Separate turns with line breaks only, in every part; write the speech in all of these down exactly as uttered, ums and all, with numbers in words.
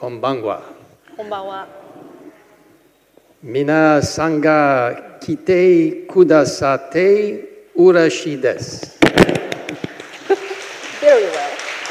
こんばんは。
こんばんは。
皆さんが来てくださって嬉しいです。
Very well.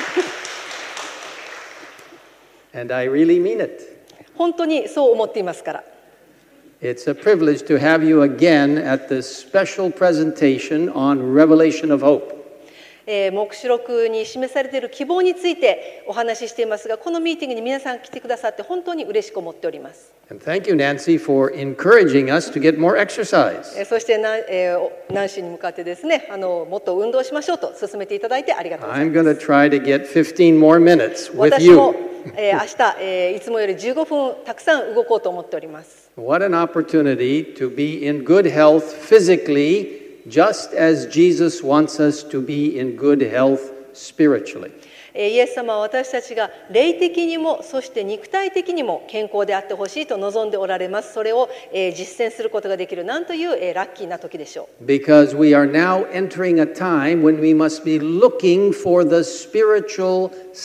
And I really mean it.
本当にそう思っていますから。
It's a privilege to have you again at this special presentation on Revelation of Hope.
えー、黙示録に示されている希望についてお話ししていますが、このミーティングに皆さん来てくださって本当に嬉しく思っております。
And thank you, Nancy, for encouraging us to get more exercise.
えー、そしてな、えー、ナンシーに向かってですね、あのもっと運動しましょうと勧めていただいてありがとうございます。
I'm going to try to get fifteen more minutes with
私も、
you.
えー、明日、えー、いつもよりじゅうごふんたくさん動こうと思っております。
What an opportunity to be in good health physically, just as Jesus wants us to be in good health spiritually.
イエス様は私たちが霊的にもそして肉体的にも健康であってほしいと望んでおられます。それを実践することができるなんというラッキーな時でしょう。
Because we are now entering a time when we must be looking for the spiritual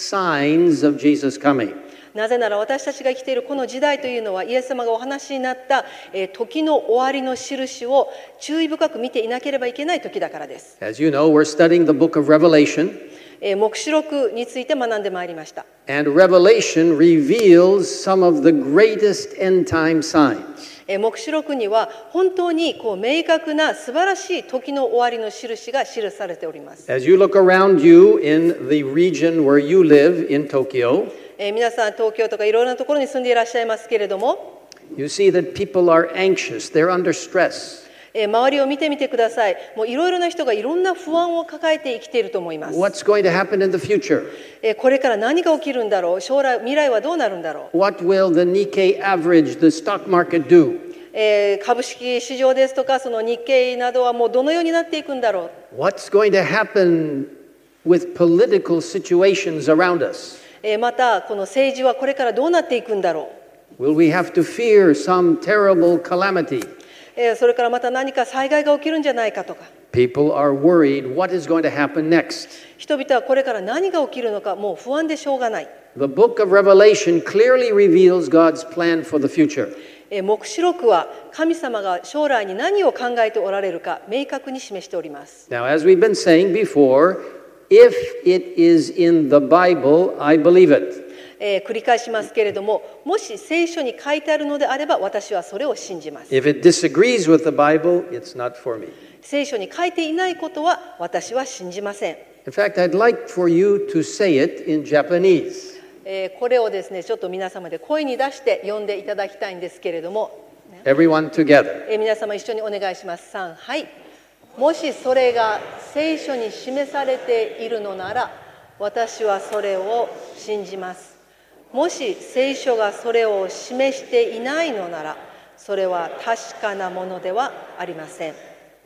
signs of Jesus coming.
なぜなら私たちが生きているこの時代というのはイエス様がお話になった時の終わりの印を注意深く見ていなければいけない時だからです。
As you know, we're studying the book of Revelation.
黙示録について学んでまいりました。
And Revelation reveals some of the greatest end time signs.
黙示録には本当にこう明確な素晴らしい時の終わりの印が記されております。
As you look around you in the region where you live in Tokyo,
皆さん東京とかいろいろなところに住んでいらっしゃいますけれども、
you see that people are anxious, they're under stress.
周りを見てみてください。もういろいろな人がいろんな不安を抱えて生きていると思います。
What's going to happen in the future?
これから何が起きるんだろう、将来未来はどうなるんだろう。
What will the Nikkei average, the stock market, do?
えー、株式市場ですとかその日経などはもうどのようになっていくんだろう。
What's going to happen with political situations around us?
えー、またこの政治はこれからどうなっていくんだろう。
Will we have to fear some terrible calamity?
えー、それからまた何か災害が起きるんじゃないかとか。
People are worried what is going to happen next.
人々はこれから何が起きるのかもう不安でしょうがない。
The book of Revelation clearly reveals God's plan for the future.
黙示録は神様が将来に何を考えておられるか明確に示しております。
Now, as we've been saying before, if it is in the Bible, I believe it.
えー、繰り返しますけれども、もし聖書に書いてあるのであれば私はそれを信じます。
If it disagrees with the Bible, it's not for me.
聖書に書いていないことは私は信じません。
In fact, I'd like for you to say it in Japanese.
えー、これをですね、ちょっと皆様で声に出して読んでいただきたいんですけれども、
Everyone together.
えー、皆様一緒にお願いします。さん、はい。もしそれが聖書に示されているのなら、私はそれを信じます。もし聖書がそれを示していないのなら、それは確かなものではありません。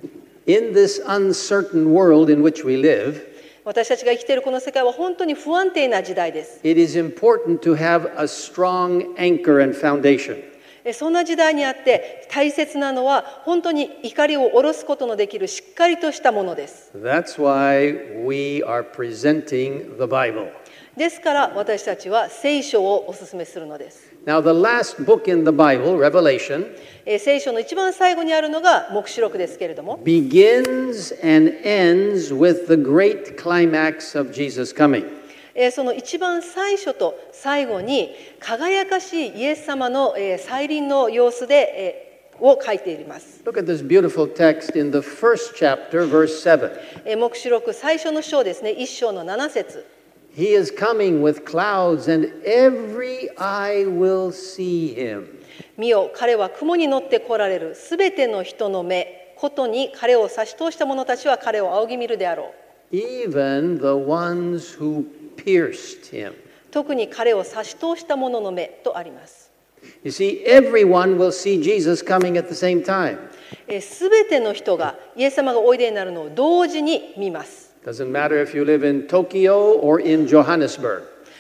In this uncertain world in which we live,
私たちが生きているこの世界は本当に不安定な時代です。
it is important to have a strong anchor and foundation.
そんな時代にあって大切なのは本当に怒りを下ろすことのできるしっかりとしたものです。
That's why we are presenting the Bible.
ですから私たちは聖書をお勧めするのです。
Now, the last book in the Bible, Revelation,
聖書の一番最後にあるのが黙示録ですけれども、
begins and ends with the great climax of Jesus coming.
その一番最初と最後に輝かしいイエス様の再臨の様子でを書いています。
Look at this beautiful text in the first chapter, verse seven.
黙示録最初の章ですね、一章の七節。
He is coming with clouds, and every eye will see him.
見よ、彼は雲に乗って来られる。すべての人の目、ことに彼を差し通した者たちは彼を仰ぎ見るであろう。
Even the ones who pierced him.
特に彼を差し通した者の目とあります。
You see, everyone will see Jesus coming at the same time.
すべての人がイエス様がおいでになるのを同時に見ます。
Doesn't matter if you live in Tokyo or in Johannesburg.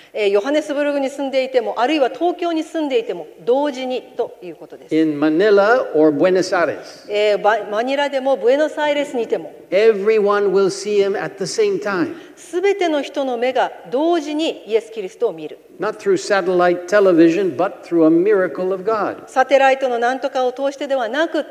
えーヨハネスブルグに住んでいても、あるいは東京に住んでいても同時にということです。
In Manila or Buenos Aires,
えーバマニラでもブエノスアイレスにいても、
everyone will see him at the same time.
すべての人の目が同時にイエス・キリストを見る。
Not through satellite television, but through a miracle of God.
サテライトの何とかを通してではなくって、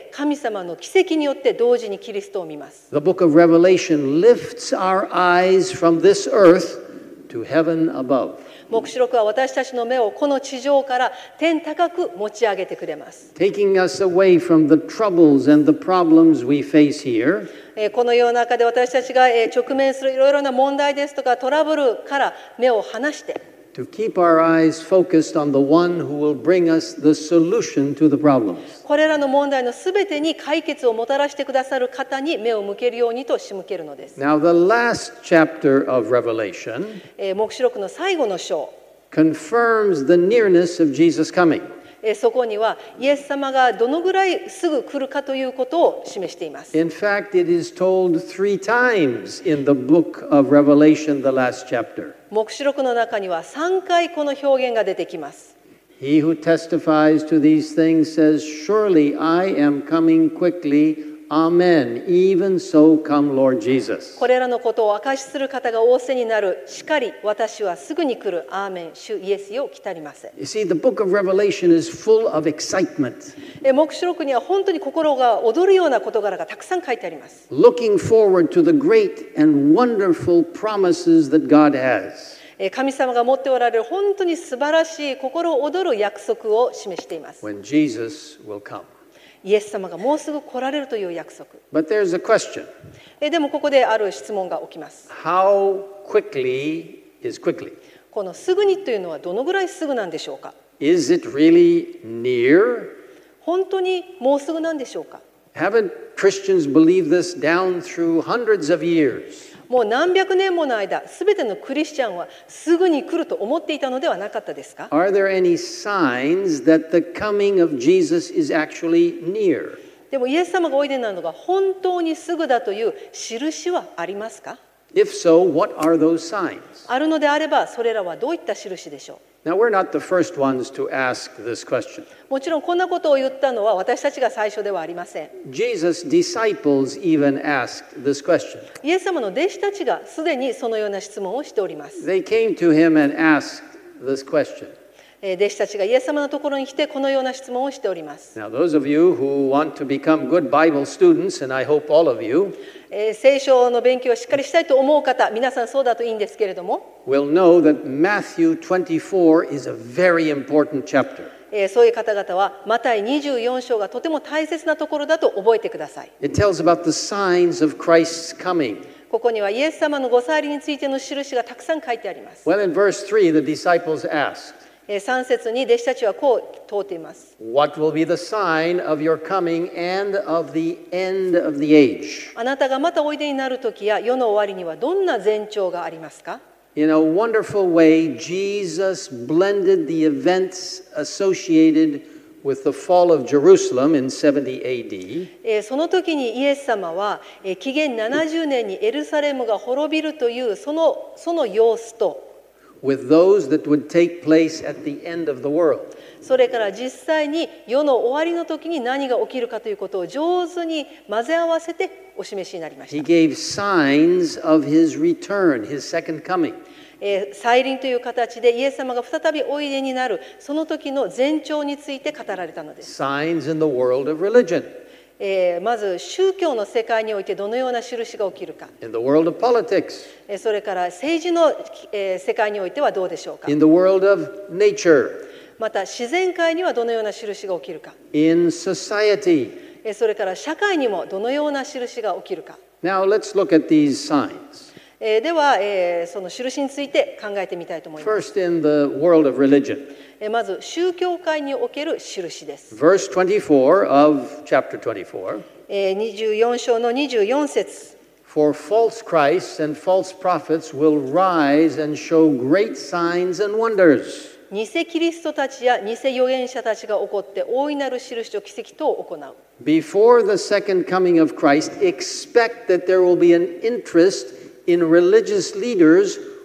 神様の奇跡によって同時にキリストを見ます。
The book of Revelation lifts our eyes from this earth to heaven above.
黙示録は私たちの目をこの地上から天高く持ち上げてくれます。
Taking us away from the troubles and the problems we face here,
えーこの世の中で私たちがえー直面するいろいろな問題ですとかトラブルから目を離して、
to keep our eyes focused on the one who will bring us the solution to the problems.
これらの問題のすべてに解決をもたらしてくださる方に目を向けるようにと仕向けるのです。
Now, the last chapter of Revelation
えー黙示録の最後の章、
confirms the nearness of Jesus' coming.
えーそこにはイエス様がどのぐらいすぐ来るかということを示しています。
In fact, it is told three times in the book of Revelation, the last chapter.
黙示録の中にはさんかいこの表現が出てきます。
He who testifies to these things says, Surely I am coming quickly. Amen. Even so come, Lord Jesus.
これらのことを証しする方が仰せになる。しかり私はすぐに来る。アーメン。主イエスよ来たりませ。
You see, the book of Revelation is full of excitement,
え黙示録には本当に心が躍るような事柄がたくさん書いてあります。
looking forward to the great and wonderful promises that God has.
え神様が持っておられる本当に素晴らしい心躍る約束を示しています。
When Jesus will come.
イエス様がもうすぐ来られるという約束。
But there's a question.
えでもここである質問が起きます。
How quickly is quickly?
このすぐにというのはどのぐらいすぐなんでしょうか。
Is it really near?
本当にもうすぐなんでしょうか。
Haven't Christians believed this down through hundreds of years?
もう何百年もの間、すべてのクリスチャンはすぐに来ると思っていたのではなかったですか。
Are there any signs that the coming of Jesus is actually near?
でもイエス様がおいでになるのが本当にすぐだという印はありますか。
If so, what are those signs?
あるのであれば、それらはどういった印でしょう。
Now, we're not the first ones to ask this question.
もちろんこんなことを言ったのは私たちが最初ではありません。
Jesus' disciples even asked this question.
イエス様の弟子たちがすでにそのような質問をしております。
They came to him and asked this question.
えー弟子たちがイエス様のところに来てこのような質問をしております。
Now, those of you who want to become good Bible students, and I hope all of you,
えー聖書の勉強をしっかりしたいと思う方、皆さんそうだといいんですけれども、
will know that Matthew twenty-four is a very important chapter.
えーそういう方々はマタイにじゅうよん章がとても大切なところだと覚えてください。
It tells about the signs of Christ's coming.
ここにはイエス様のご再臨についての印がたくさん書いてあります。
Well, in verse three, the disciples asked,
えーさん節に弟子たちはこう問うています。
What will be the sign of your coming and of the end of the age?
あなたがまたおいでになる時や世の終わりにはどんな前兆がありますか。
In a wonderful way, Jesus blended the events associated with the fall of Jerusalem in seventy A D
えーその時にイエス様は、えー紀元ななじゅうねんにエルサレムが滅びるというその、その様子と、
with those that would take place at the end of the world.
それから実際に世の終わりの時に何が起きるかということを上手に混ぜ合わせてお示しになりまし
He
た。
gave signs of his return, his second coming.
えー再臨という形でイエス様が再びおいでになるその時の前兆について語られたのです。
Signs in the world of religion,
えーまず宗教の世界においてどのような印が起きるか、
in the world of politics,
えーそれから政治の、えー世界においてはどうでしょうか。
in the world of nature,
また自然界にはどのような印が起きるか、
in society.
えーそれから社会にもどのような印が起きるか。
Now let's look at these signs.
えーでは、えーその印について考えてみたいと思います。
First, in the world of religion.
えーまず宗教界における印です。
Verse twenty-four of chapter twenty-four.
えーにじゅうよん章のにじゅうよん節。
For false Christs and false prophets will rise and show great signs and wonders.
偽キリストたちや偽預言者たちが起こって大いなる印と奇跡とを行う。
Before the second coming of Christ, expect that there will be an interest in religious leaders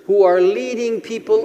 who are leading people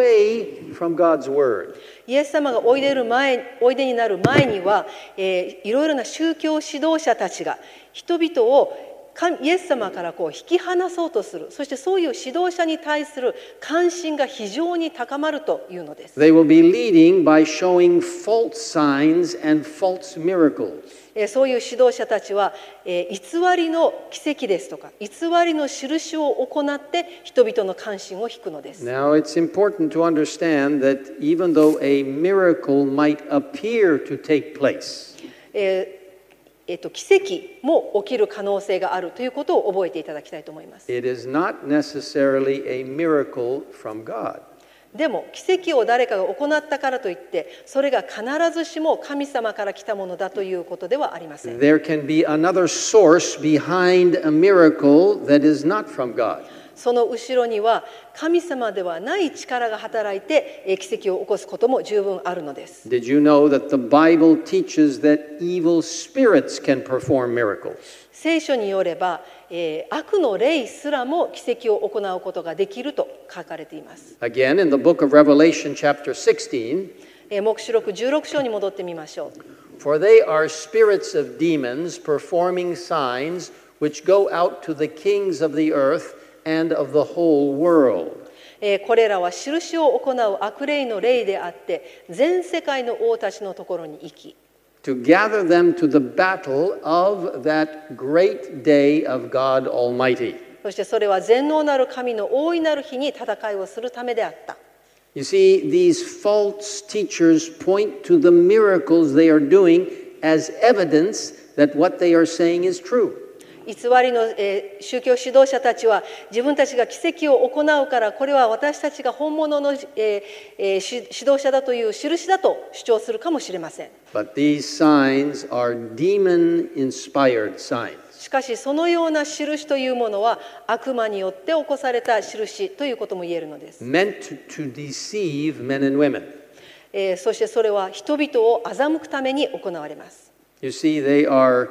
away from God's word.
イエス様がおいでる前、おいでになる前には、えー、いろいろな宗教指導者たちが人々をイエス様からこう引き離そうとする。そしてそういう指導者に対する関心が非常に高まるというのです。
They will be leading by showing false signs and false miracles.
そういう指導者たちは偽りの奇跡ですとか偽りの印を行って人々の関心を引くのです。
Now it's important to understand that even though a miracle might appear to take place,
えーえっと、奇跡も起きる可能性があるということを覚えていただきたいと思います。
it is not necessarily a miracle from God.
でも奇跡を誰かが行ったからといってそれが必ずしも神様から来たものだということではありません。
There can be another source behind a miracle that is not from God.
その後ろには神様ではない力が働いて奇跡を起こすことも十分あるのです。
Did you know that the Bible teaches that evil spirits can perform miracles?
聖書によれば、えー、悪の霊すらも奇跡を行うことができると書かれています。
Again, in the book of Revelation chapter sixteen,
えー、黙示録じゅうろく章に戻ってみましょう。
For they are spirits of demons performing signs which go out to the kings of the earth and of the whole world.
これらは印を行う悪霊の霊であって全世界の王たちのところに行き
to gather them to the battle of that great day of God Almighty.
そしてそれは全能なる神の大いなる日に戦いをするためであった。
You see, these false teachers point to the miracles they are doing as evidence that what they are saying is true.
偽りの、えー、宗教指導者たちは自分たちが奇跡を行うからこれは私たちが本物の、えーえー、指導者だという印だと主張するかもしれません。
But these signs are demon-inspired signs.
しかしそのような印というものは悪魔によって起こされた印ということも言えるのです。
Meant to deceive men and women.
えー、そしてそれは人々を欺くために行われます。
You see, they are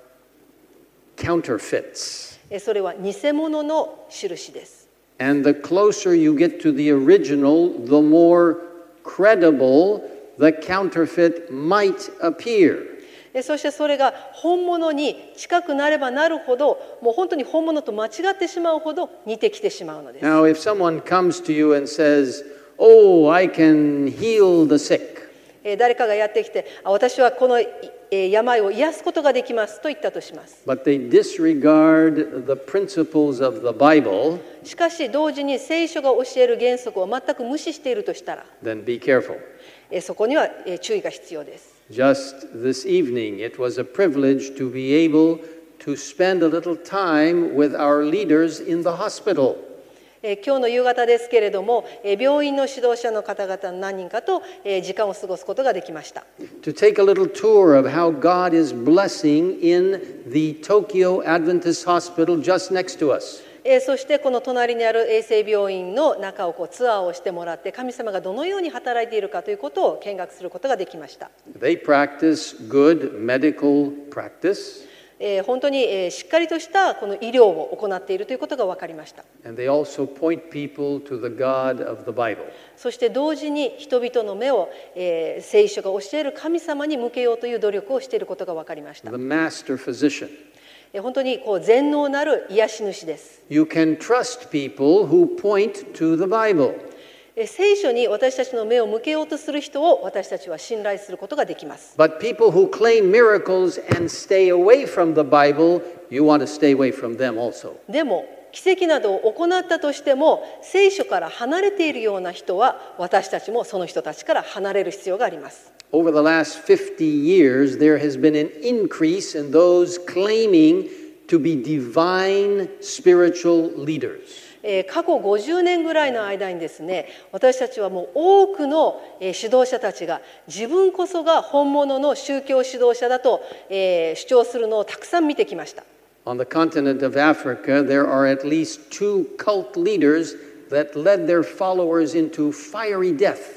counterfeits.
それは偽物の印です。
And the closer you get to the original, the more credible the counterfeit might appear.
そしてそれが本物に近くなればなるほど、もう本当に本物と間違ってしまうほど似てきてしまうのです。
Now, if someone comes to you and says, "Oh, I can heal the sick,"
誰かがやってきて、私はこの病を癒すことができますと言ったとします。
but they disregard the principles of the Bible,
しかし同時に聖書が教える原則を全く無視しているとしたら、
then be careful.
そこには注意が必要です。
Just this evening, it was a privilege to be able to spend a little time with our leaders in the hospital.
今日の夕方ですけれども、病院の指導者の方々の何人かと時間を過ごすことができました。
To take a little tour of how God is blessing in the Tokyo Adventist Hospital just next to us.
そしてこの隣にある衛生病院の中をこうツアーをしてもらって神様がどのように働いているかということを見学することができました。
They practice good medical practice.
本当にしっかりとしたこの医療を行っているということが分かりました。
And they also point people to the God of the Bible.
そして同時に人々の目を、えー、聖書が教える神様に向けようという努力をしていることが分かりました。
The master physician.
本当にこう全能なる癒し主です。
You can trust people who point to the Bible.
聖書に私たちの目を向けようとする人を私たちは信頼することができます。
But people who claim miracles and stay away from the Bible, you want to stay away from them also.
でも奇跡などを行ったとしても聖書から離れているような人は私たちもその人たちから離れる必要があります。
Over the last fifty years, there has been an increase in those claiming to be divine spiritual leaders.
過去ごじゅうねんぐらいの間にですね、私たちはもう多くの指導者たちが自分こそが本物の宗教指導者だと主張するのをたくさん見てきました。
On the continent of Africa, there are at least two cult leaders that led their followers into fiery death.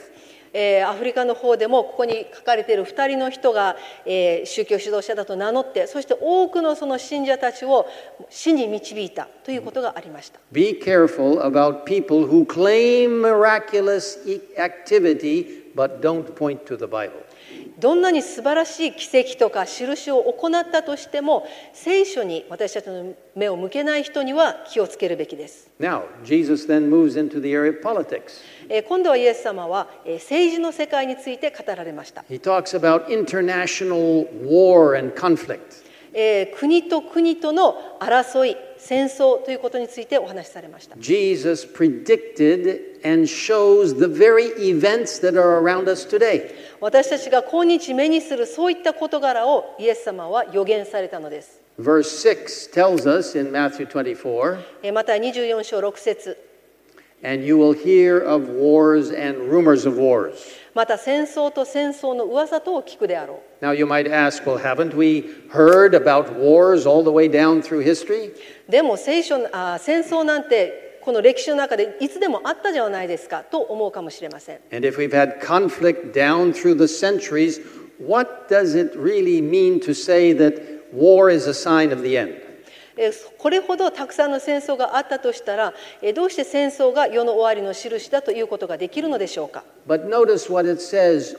えーアフリカの方でもここに書かれているふたりの人が、えー宗教指導者だと名乗って、そして多くのその信者たちを死に導いたということがありました。
Be careful about people who claim miraculous activity but don't point to the Bible.
どんなに素晴らしい奇跡とか印を行ったとしても、聖書に私たちの目を向けない人には気をつけるべきです。
Now, Jesus then moves into the area of politics.
えー今度はイエス様はえー政治の世界について語られました。
He talks about international war and conflict.
えー国と国との争い、戦争ということについてお話しされました。
Jesus predicted and shows the very events that are around us today.
私たちが今日目にするそういった事柄をイエス様は予言されたのです。
Verse six tells us in Matthew twenty-four,
えーまたにじゅうよん章ろく節、
and you will hear of wars and rumors of wars.
また戦争と戦争の噂とを聞くであろう。
Now you might ask, well, haven't we heard about wars all the way down through history?
でも聖書あ戦争なんてこの歴史の中でいつでもあったじゃないですかと思うかもしれません。
And if we've had conflict down through the centuries, what does it really mean to say that war is a sign of the end?
えーこれほどたくさんの戦争があったとしたら、えーどうして戦争が世の終わりの印だということができるのでしょうか。
But notice what it says,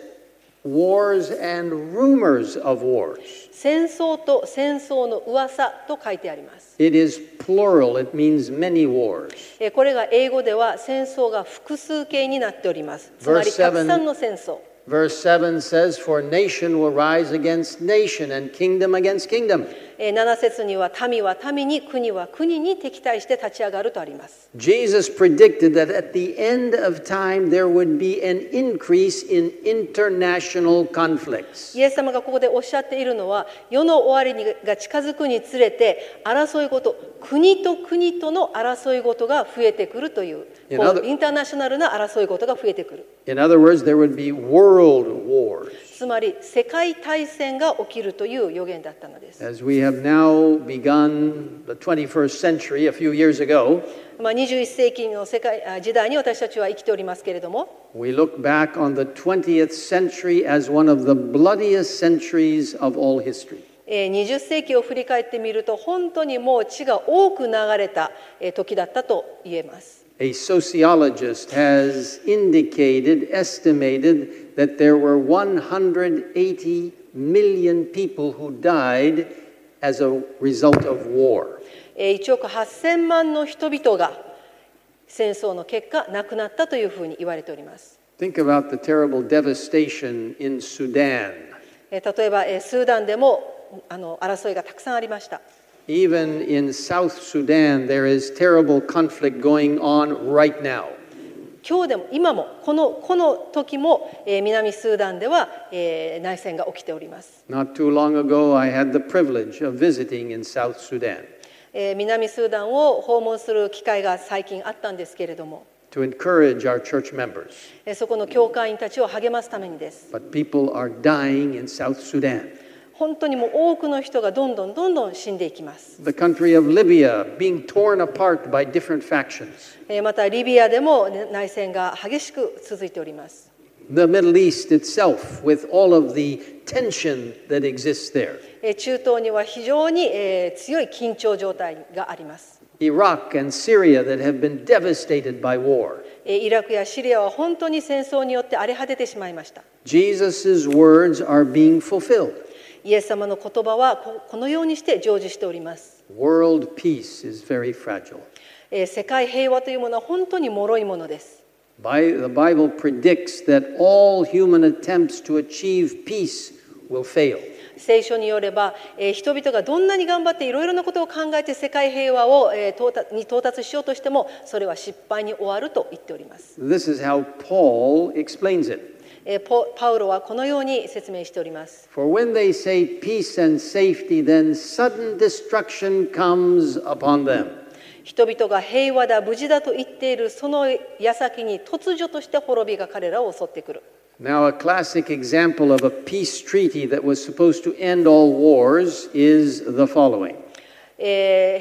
wars and rumors of wars.
戦争と戦争の噂と書いてあります。
It is plural, it means many wars.
えーこれが英語では戦争が複数形になっております。つまり
Verse
たくさんの戦争。
Verse seven says, for nation will rise against nation and kingdom against kingdom.
えーなな節には民は民に国は国に敵対して立ち上がるとあります。
Jesus predicted that at the end of time there would be an increase in international conflicts.
イエス様がここでおっしゃっているのは、世の終わりが近づくにつれて争いごと、国と国との争いごとが増えてくるという、
In
こ
other-
うインターナショナルな争いごとが増えてくる。
In other words, there would be world wars.
つまり世界大戦が起きるという予言だったのです。
As we have now begun the twenty-first century a few years ago,
まあ、にじゅういっ世紀の世界あ時代に私たちは生きておりますけれども、
we look back on the twentieth century as one of the bloodiest centuries of all history.
えーにじゅっ世紀を振り返ってみると本当にもう血が多く流れたえー時だったと言えます。
A sociologist has indicated, estimated that there were one hundred eighty million people who died as a result of war.
えーいちおくはっせん万の人々が戦争の結果亡くなったというふうに言われております。
Think about the terrible devastation in Sudan.
えー例えばえースーダンでもあの争いがたくさんありました。
Even in South Sudan, there is terrible conflict going on right now.
今日でも今もこのこの時も、えー南スーダンでは、えー内戦が起きております。
Not too long ago, I had the privilege of visiting in South Sudan
えー南スーダンを訪問する機会が最近あったんですけれども、
to encourage our church members.
えーそこの教会員たちを励ますためにです。
But people are dying in South Sudan.
本当にもう多くの人がどんどんどんどん死んでいきます。
The country of Libya being torn apart by different factions.
えーまたリビアでもね内戦が激しく続いております。
The Middle East itself, with all of the tension that exists there.
えー中東には非常にえー強い緊張状態があります。
Iraq and Syria that have been devastated by war.
えーイラクやシリアは本当に戦争によって荒れ果ててしまいました。
Jesus' words are being fulfilled.
イエス様の言葉はここのようにして成就しております。
World peace is very fragile.
えー世界平和というものは本当に脆いものです。
Bi- The Bible predicts that all human attempts to achieve peace will fail.
聖書によれば、えー人々がどんなに頑張っていろいろなことを考えて世界平和を、えー到達に到達しようとしてもそれは失敗に終わると言っております。
This is how Paul explains it.
えーポパウロはこのように説明しております。
For when they say peace and safety, then sudden destruction comes upon them.
人々が平和だ無事だと言っているその矢先に突如として滅びが彼らを襲ってくる。
Now, a classic example of a peace treaty that was supposed to end all wars is the following.
えーへ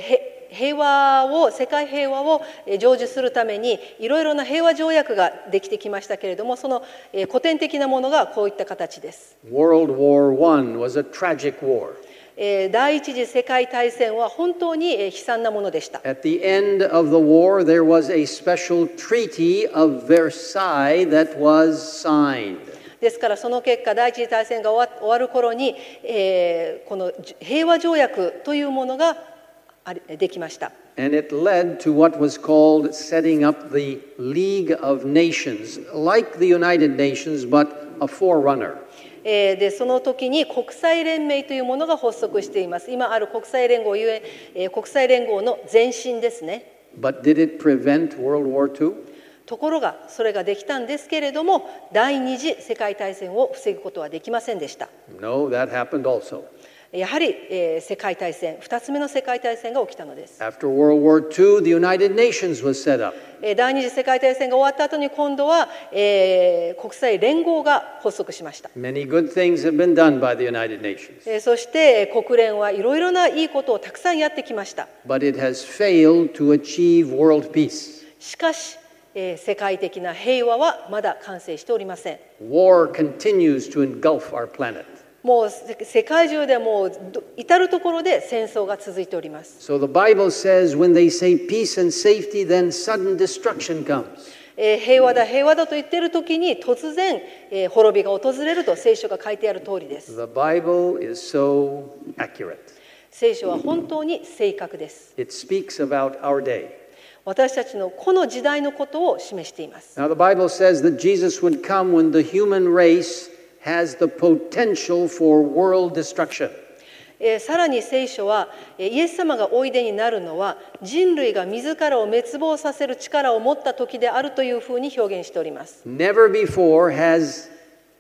平和を世界平和を成就するためにいろいろな平和条約ができてきましたけれども、その古典的なものがこういった形です。
World War One was a tragic war.
第一次世界大戦は本当に悲惨なものでした。
At the end of the war, there was a special treaty of Versailles that was signed.
ですからその結果、第一次大戦が終わ終わる頃に、えー、この平和条約というものができました。
And it led to what was called setting up the League of Nations, like the United Nations, but a forerunner.
でその時に国際連盟というものが発足しています。今ある国際連合ゆえ、えー、国際連合の前身ですね。
But did it prevent World War Two?
ところがそれができたんですけれども、第二次世界大戦を防ぐことはできませんでした。
No, that happened also.
やはり、えー、世界大戦、二つ目の世界大戦が起きたのです。
After World War Two, the United Nations was set up.
第二次世界大戦が終わった後に今度は、えー、国際連合が発足しました。
Many good things have been done by the United Nations.
そして国連はいろいろないいことをたくさんやってきました。
But it has failed to achieve world peace.
しかし、えー、世界的な平和はまだ完成しておりません。
War continues to engulf our planet.
もう世界中でもう至るところで戦争が続いております。
So the Bible says when they say peace and safety, then sudden destruction comes.
平和だ平和だと言っている時に突然滅びが訪れると聖書が書いてある通りです。
The Bible is so accurate.
聖書は本当に正確です。
It speaks about our day.
私たちのこの時代のことを示しています。
Now the Bible says that Jesus would come when the human race has the potential for world destruction.
さらに聖書はイエス様がおいでになるのは人類が自らを滅亡させる力を持った時であるというふうに表現しております。
Never before has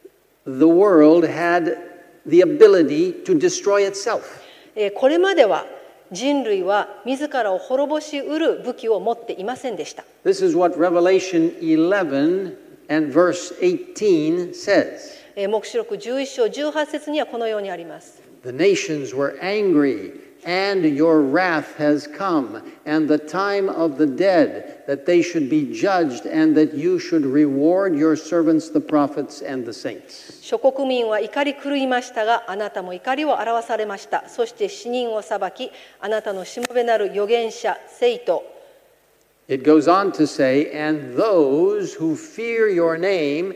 the world had the ability to destroy itself.
これまでは人類は自らを滅ぼしうる武器を持っていませんでした。
This is what Revelation eleven and verse eighteen says.
黙示録じゅういっ章じゅうはち節にはこのようにあります。
The nations were angry, and your wrath has come, and the time of the dead, that they should be judged, and that you should reward your servants, the prophets, and the saints.
諸国民は怒り狂いましたが、あなたも怒りを表されました。そして死人を裁き、あなたのしもべなる預言者、聖徒。
It goes on to say, and those who fear your name,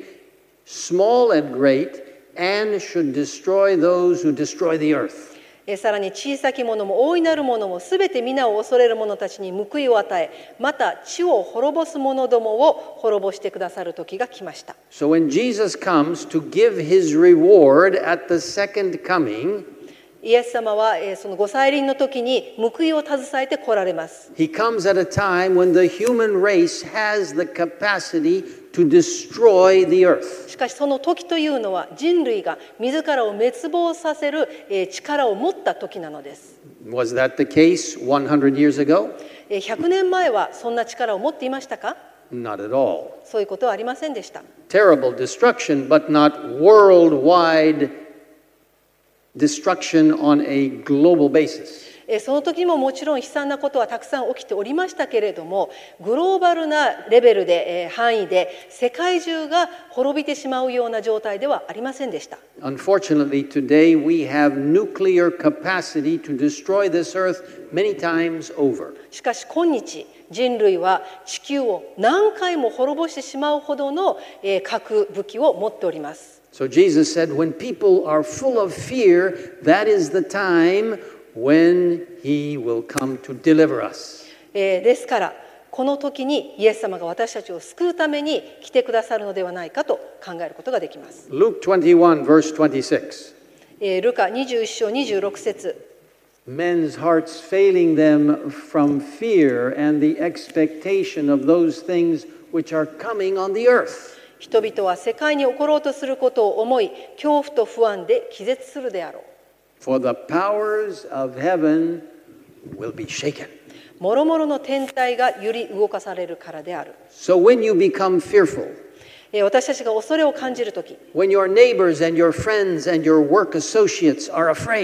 small and great, and should destroy those who destroy the earth.
さらに小さき者も大いなる者もすべて皆を恐れる者たちに報いを与え、また地を滅ぼす者どもを滅ぼしてくださる時が来ました。
So when Jesus comes to give his reward at the second coming,
イエス様はそのご再臨の時に報いを携えて来られます。
he comes at a time when the human race has the capacity to destroy the earth.
しかしその時というのは人類が自らを滅亡させる力を持った時なのです。
Was that the case one hundred years ago?
ひゃくねんまえはそんな力を持っていましたか？
Not at all.
そういうことはありませんでした。
Terrible destruction, but not worldwide destruction on a global basis.
その時ももちろん悲惨なことはたくさん起きておりましたけれども、グローバルなレベルで範囲で世界中が滅びてしまうような状態ではありませんでした。
Unfortunately, today we have nuclear capacity to destroy this earth many times over.
しかし今日人類は地球を何回も滅ぼしてしまうほどの核武器を持っております。
So Jesus said, when people are full of fear, that is the time when he will come to deliver us.
ですからこの時にイエス様が私たちを救うために来てくださるのではないかと考えることができます。
Luke twenty-one, verse twenty-six.
ルカにじゅういっ章にじゅうろく節。
Men's hearts failing them from fear and the expectation of those things which are coming on the earth.
人々は世界に起ころうとすることを思い、恐怖と不安で気絶するであろう。
For the powers of heaven will be shaken.
もろもろの天体が揺り動かされるからである。
So when you become fearful,
私たちが恐れを感じるとき、
when your neighbors and your friends and your work associates are afraid,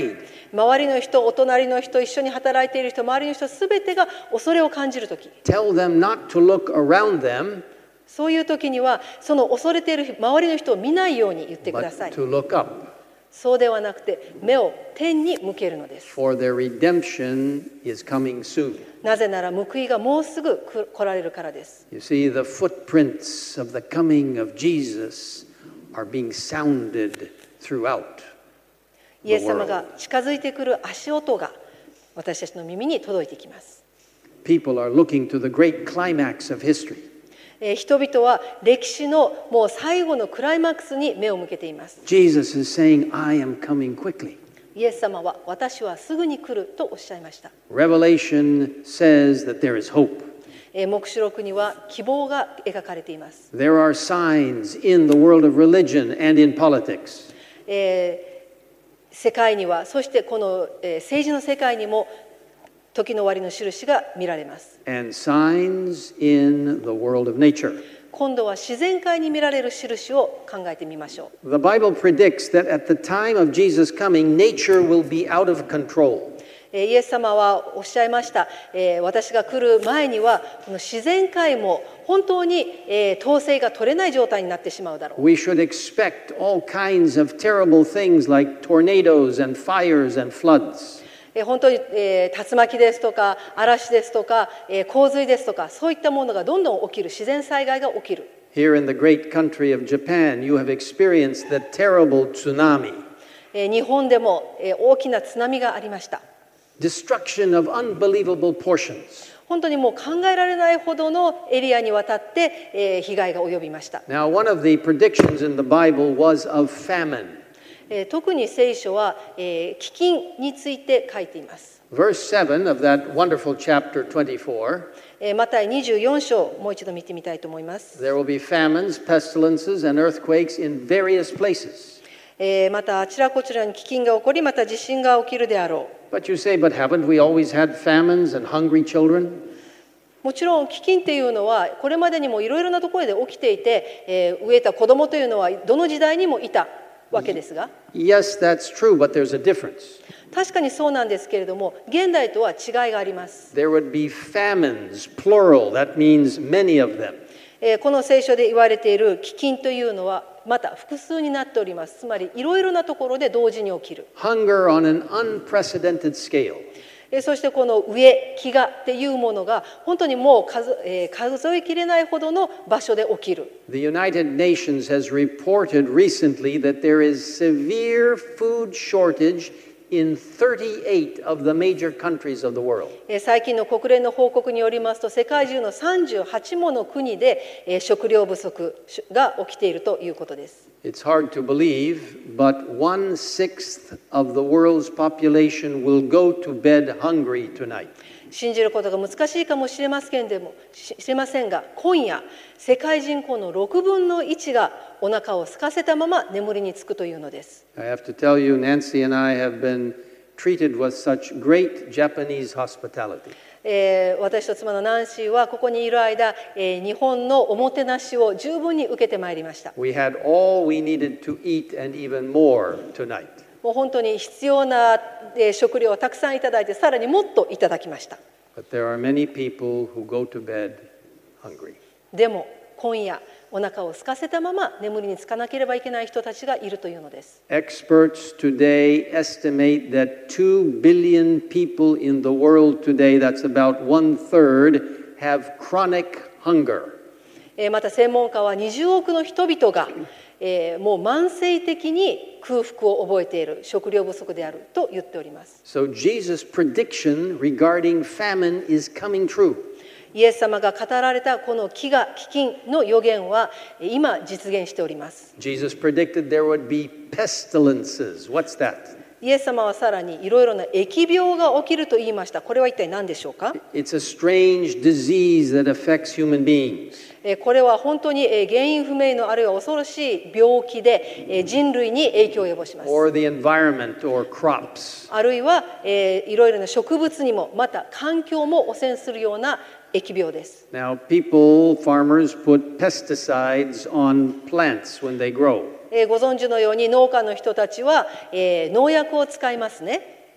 周りの人、お隣の人、一緒に働いている人、周りの人すべてが恐れを感じるとき、
tell them not to look around them,
そういうときにはその恐れている周りの人を見ないように言ってくだ
but
さい。
to look up.
そうではなくて目を天に向けるのです。
For their redemption is coming soon.
なぜなら報いがもうすぐ来られるからです。
You see, the footprints of the coming of Jesus are being sounded throughout
イエ
the
ス様が
world.
近づいてくる足音が私たちの耳に届いてきます。
People are looking to the great climax of history.
えー人々は歴史のもう最後のクライマックスに目を向けています。
Jesus is saying, I am coming quickly.
イエス様は私はすぐに来るとおっしゃいました。
Revelation says that there is hope.
えー黙示録には希望が描かれています。
There are signs in the world of religion and in politics.
えー世界には、そしてこの、えー政治の世界にも時の終わりの印が見られます。
And signs in the world of nature.
今度は自然界に見られる印を考えてみましょう。
The Bible predicts that at the time of Jesus' coming, nature will be out of control.
えーイエス様はおっしゃいました。えー私が来る前にはこの自然界も本当に、えー統制が取れない状態になってしまうだろう。
We should expect all kinds of terrible things like tornadoes and fires and floods.
えー本当に、えー竜巻ですとか嵐ですとか、えー洪水ですとか、そういったものがどんどん起きる、自然災害が起きる。
Here in the great country of Japan, you have experienced the terrible tsunami.
えー日本でも、えー大きな津波がありました。
Destruction of unbelievable portions.
本当にもう考えられないほどのエリアにわたって、えー被害が及びました。
Now, one of the predictions in the Bible was of famine.
えー特に聖書は、えー飢饉について書いています。
Verse seven of that wonderful chapter twenty-four,
えーマタイにじゅうよん章、もう一度見てみたいと思います。
there will be famines, pestilences, and earthquakes in various places.
えーまたあちらこちらに飢饉が起こり、また地震が起きるであろう。
But you say, but haven't we always had famines and hungry children?
もちろん飢饉っていうのはこれまでにもいろいろなところで起きていて、えー飢えた子供というのはどの時代にもいたわけですが、
Yes, that's true, but there's a difference.
確かにそうなんですけれども、現代とは違いがあります。
There would be famines, plural. That means many of them.
えーこの聖書で言われている飢饉というのはまた複数になっております。つまりいろいろなところで同時に起きる。
Hunger on an unprecedented scale.
えーそしてこの飢え、飢餓っていうものが本当にもう数、えー数えきれないほどの場所で起きる。
The United Nations has reported recently that there is severe food shortage in thirty-eight of the major countries of the world.
えー最近の国連の報告によりますと、世界中のさんじゅうはちもの国で、えー食料不足が起きているということです。
It's hard to believe, but one-sixth of the world's population will go to bed hungry tonight.
信じることが難しいかもしれませんでもしれませんが、今夜世界人口のろくぶんのいちがお腹を空かせたまま眠りにつくというのです。
I have to tell you, Nancy and I have been treated with such great Japanese hospitality.
えー私と妻のナンシーはここにいる間、えー日本のおもてなしを十分に受けてまいりました。
We had all we needed to eat and even more tonight.
もう本当に必要な、えー食料をたくさんいただいて、さらにもっといただきました。
But there are many people who go to bed hungry.
でも今夜お腹を空かせたまま眠りにつかなければいけない人たちがいるというのです。
Experts today estimate that two billion people in the world today, that's about one-third, have chronic hunger.
えーまた専門家はにじゅうおくの人々が、えーもう慢性的に空腹を覚えている、食料不足であると言っております。
So Jesus' prediction regarding famine is coming true.
イエス様が語られたこの飢餓飢饉の予言は今実現しております。
Jesus predicted there would be pestilences. What's that?
イエス様はさらにいろいろな疫病が起きると言いました。これは一体何でしょうか？
It's a strange disease that affects human beings.
えーこれは本当にえー原因不明のあるいは恐ろしい病気でえー人類に影響を及ぼします。
Or the environment or crops.
あるいはえーいろいろな植物にもまた環境も汚染するような疫病です。
Now, people, farmers, put pesticides on plants when they grow.
えーご存知のように農家の人たちは、えー農薬を使いますね。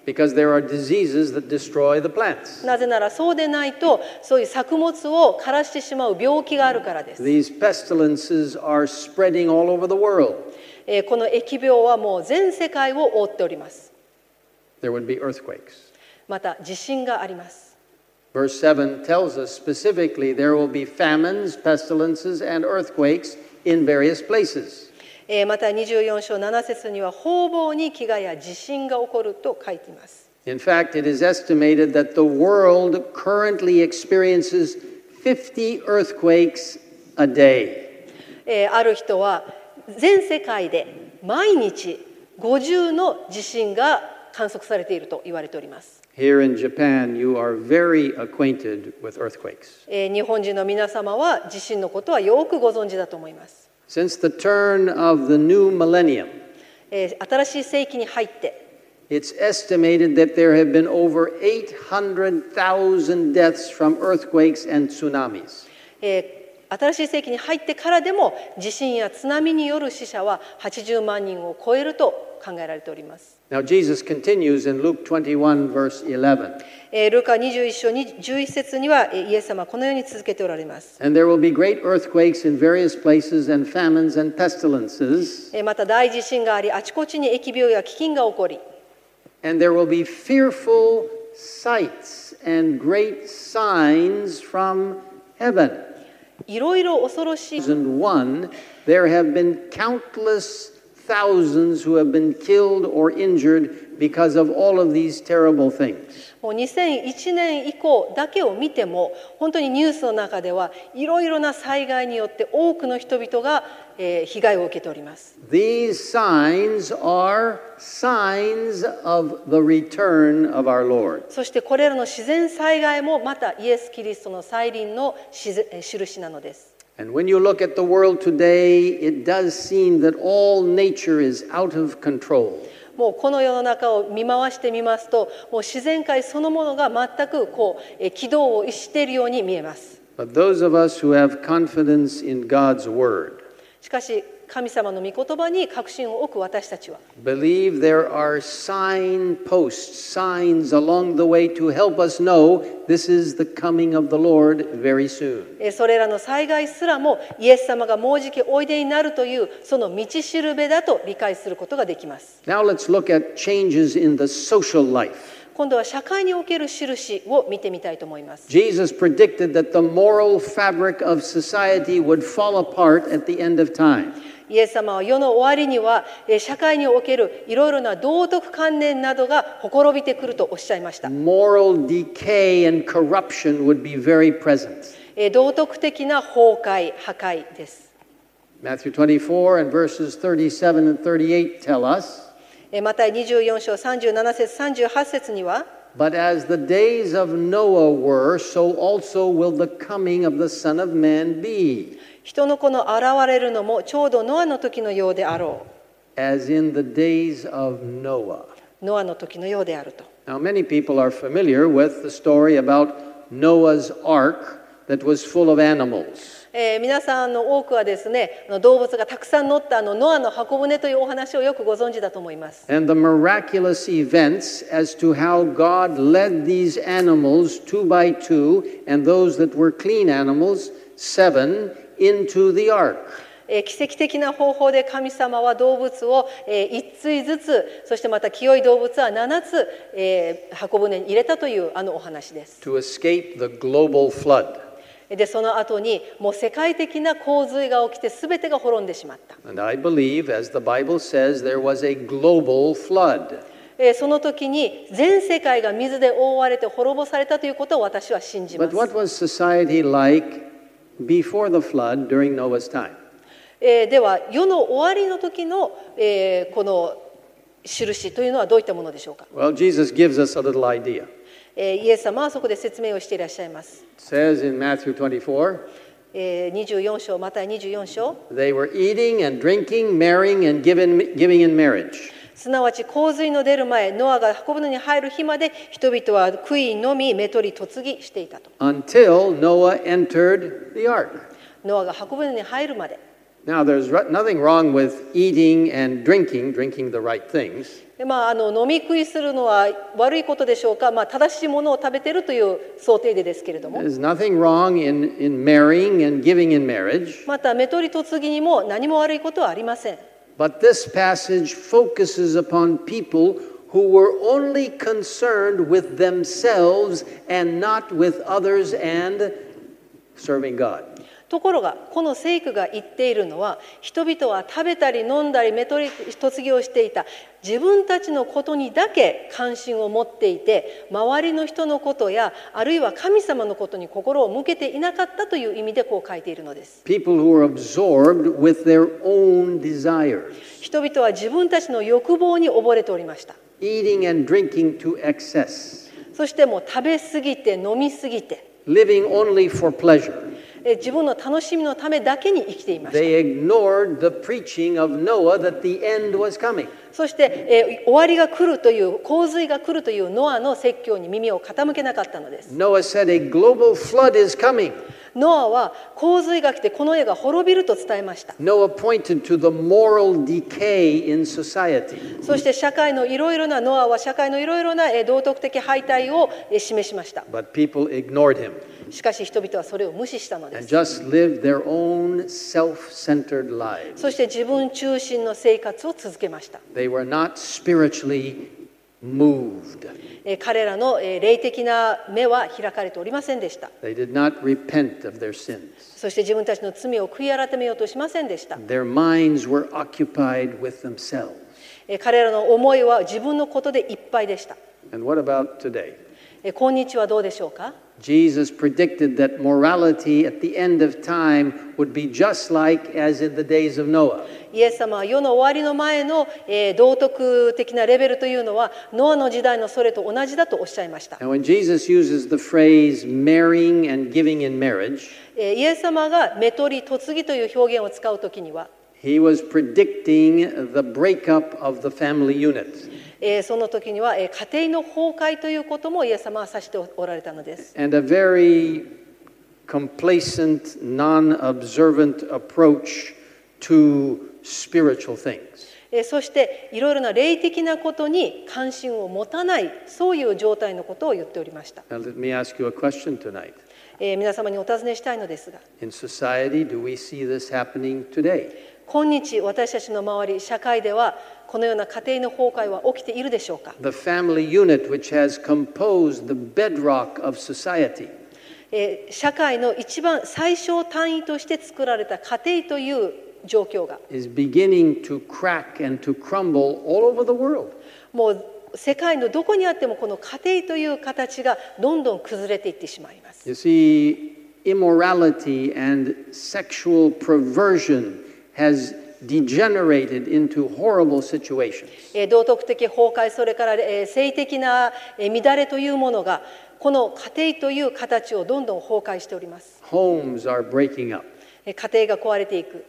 Because there are diseases that destroy the plants.
なぜならそうでないとそういう作物を枯らしてしまう病気があるからです。
These pestilences are spreading all over the world.
えーこの疫病はもう全世界を覆っております。
There would be earthquakes.
また地震があります。
Verse seven tells us specifically there will be famines, pestilences, and earthquakes in various places.
えーまたにじゅうよん章なな節には方々に飢餓や地震が起こると書いています。
In fact, it is estimated that the world currently experiences fifty earthquakes a day.
えーある人は全世界で毎日ごじゅうの地震が観測されていると言われております。
Here in Japan, you are very acquainted with earthquakes.
えー日本人の皆様は地震のことはよくご存知だと思います。
Since the turn of the new millennium,
えー新しい世紀に入って、
it's estimated that there have been over eight hundred thousand deaths from earthquakes and tsunamis.
えー新しい世紀に入ってからでも地震や津波による死者ははちじゅうまん人を超えると考えられております。
Now, Jesus continues in Luke twenty-one, verse eleven.
えールカにじゅういち章じゅういち節にはえーイエス様はこのように続けておられます。
And there will be great earthquakes in various places, and famines and pestilences.
えーまた大地震があり、あちこちに疫病や飢饉が起こり、
And there will be fearful sights and great signs from heaven.
いろいろ恐ろしい
And one, there have been countless thousands who have been killed or injured because of all of these terrible things.
もうにせんいちねん以降だけを見ても本当にニュースの中ではいろいろな災害によって多くの人々が、えー被害を受けております。
These signs are signs of the return of our Lord.
そしてこれらの自然災害もまたイエス・キリストの再臨のしずえー印なのです。
And when you look at the world today, it does seem that all nature is out of control.
もうこの世の中を見回してみますと、もう自然界そのものが全くこうえー軌道を逸しているように見えます。
But those of us who have confidence in God's word
しかし神様の御言葉に確信を置く私たちは、
believe there are signposts, signs along the way to help us know this is the coming of the Lord very soon.
えーそれらの災害すらもイエス様がもうじきおいでになるというその道しるべだと理解することができます。
Now let's look at changes in the social life.
今度は社会における印を見てみたいと思います。
Jesus predicted that the moral fabric of society would fall apart at the end of time.
イエス様は世の終わりにはえー社会におけるいろいろな道徳観念などがほころびてくるとおっしゃいました。
Moral decay and corruption would be very present.
えー道徳的な崩壊、破壊です。
Matthew twenty-four and verses thirty-seven and thirty-eight tell us,
えーマタイにじゅうよん章さんじゅうなな節さんじゅうはち節には、
But as the days of Noah were, so also will the coming of the Son of Man be.
人の子の現れるのもちょうどノアの時のようであろ
As in the days of Noah.
う。ノアの時のようであると。
Now, many people are familiar with the story about Noah's ark that was full of animals.
えー皆さんの多くはですね、あの動物がたくさん乗ったあのノアの箱舟というお話をよくご存知だと思います。
And the miraculous events as to how God led these animals two by two, and those that were clean animals, seven, into the ark.
えー奇跡的な方法で神様は動物をえー一対ずつ、そしてまた清い動物は七つ、えー箱舟に入れたというあのお話です。
To escape the global flood.
でその後にもう世界的な洪水が起きて全てが滅んでしまった。
And I believe, as the Bible says, there was a global flood.
えーその時に全世界が水で覆われて滅ぼされたということを私は信じま
But
す。
what was society like before the flood during Noah's time?
えーでは世の終わりの時の、えーこの印というのはどういったものでしょうか。
Well, Jesus gives us a little idea.
えーイエス様はそこで説明をしていらっしゃいます。
It says in Matthew twenty-four,
えーにじゅうよん章、またにじゅうよん章、
they were eating and drinking, marrying and giving, giving in marriage.
すなわち洪水の出る前、ノアが箱舟に入る日まで人々は食い飲み、目取り、嫁ぎしていたと。
Until Noah entered the ark.
ノアが箱舟に入るまで。
Now, there's nothing wrong with eating and drinking, drinking the right things.
でまあ、あの飲み食いするのは悪いことでしょうか、まあ、正しいものを食べているという想定でですけれども、
There's nothing wrong in, in marrying and giving in marriage.
また、めとり嫁ぎにも何も悪いことはありません。
But this passage focuses upon people who were only concerned with themselves and not with others and serving God.
ところがこの聖句が言っているのは、人々は食べたり飲んだりめとり嫁ぎをしていた自分たちのことにだけ関心を持っていて、周りの人のことやあるいは神様のことに心を向けていなかったという意味でこう書いているのです。
People who were absorbed with their own desires.
人々は自分たちの欲望に溺れておりました。
Eating and drinking to excess.
そしてもう食べ過ぎて飲み過ぎて、
Living only for pleasure.
自分の楽しみのためだけに生きていました。
They ignored the preaching of Noah that the end was coming.
そして、えー、終わりが来るという、洪水が来るというノアの説教に耳を傾けなかったのです。
Noah said a global flood is coming.
ノアは洪水が来てこの世が滅びると伝えました。
Noah pointed to the moral decay in society.
そして社会のいろいろなノアは社会のいろいろなえー道徳的敗退をえー示しました。
But people ignored him
しかし人々はそれを無視したので
and
す。
just lived their own self-centered lives.
そして自分中心の生活を続けました。
They were not spiritually moved.
えー彼らのえー霊的な目は開かれておりませんでした。
They did not repent of their sins.
そして自分たちの罪を悔い改めようとしませんでした。
Their minds were occupied with themselves.
えー彼らの思いは自分のことでいっぱいでした。
And what about today?
えー今日はどうでしょうか。
Jesus predicted that morality at the end of time would be just like as in the days of Noah.
イエス様は世の終わりの前の、えー道徳的なレベルというのはノアの時代のそれと同じだとおっしゃいました。
Now, when Jesus uses the phrase marrying and giving in marriage,
えーイエス様がめとり嫁ぎという表現を使うときには、
he was predicting the breakup of the family unit.
えーその時には、えー家庭の崩壊ということもイエス様は指しておられたのです。
And a very complacent, non-observant approach to spiritual things.
えーそしていろいろな霊的なことに関心を持たない、そういう状態のことを言っておりました。
Now, let me ask you a question tonight.
えー皆様にお尋ねしたいのですが、
In society, do we see this happening today?
今日私たちの周り、社会ではこのような家庭の崩壊は起きているでしょうか。
The family unit, which has composed the bedrock of society,
えー社会の一番最小単位として作られた家庭という状況が
is beginning to crack and to crumble all over the world.
もう世界のどこにあってもこの家庭という形がどんどん崩れていってしまいます。
You see, immorality and sexual perversion has degenerated into horrible situations.
えー道徳的崩壊、それからえー性的なえー乱れというものがこの家庭という形をどんどん崩壊しております。
Homes are breaking up.
えー家庭が壊れていく。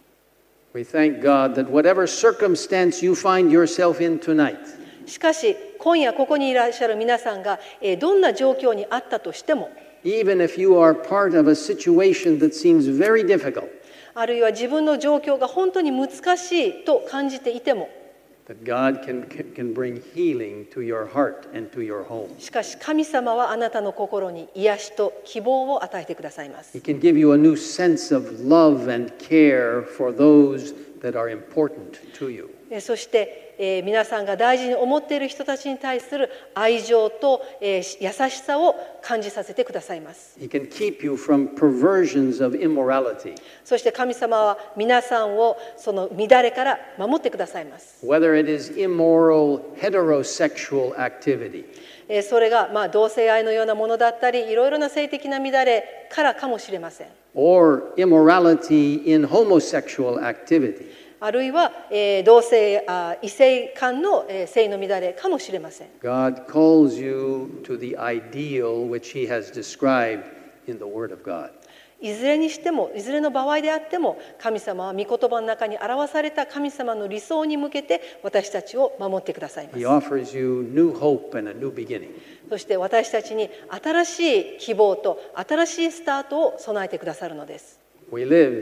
We thank God that whatever circumstance you find yourself in tonight,
しかし今夜ここにいらっしゃる皆さんがえーどんな状況にあったとしても、
even if you are part of a situation that seems very difficult,
あるいは自分の状況が本当に難しいと感じていても、
that God can, can bring healing to your heart and to your home.
しかし神様はあなたの心に癒しと希望を与えてくださいます。
He can give you a new sense of love and care for those that are important to you.
えーそしてえー皆さんが大事に思っている人たちに対する愛情とえー優しさを感じさせてくださいます。
He can keep you from perversions of immorality.
そして神様は皆さんをその乱れから守ってくださいます。
Whether it is immoral heterosexual activity,
えーそれがまあ同性愛のようなものだったり、いろいろな性的な乱れからかもしれません。
or immorality in homosexual activity,
あるいは、えー同性あ異性間の、えー性の乱れかもしれません。
God calls you to the ideal which He has described in the Word of God.
いずれにしても、いずれの場合であっても、神様は御言葉の中に表された神様の理想に向けて私たちを守ってくださいま
He
す。
offers you new hope and a new beginning.
そして私たちに新しい希望と新しいスタートを備えてくださるのです。
We live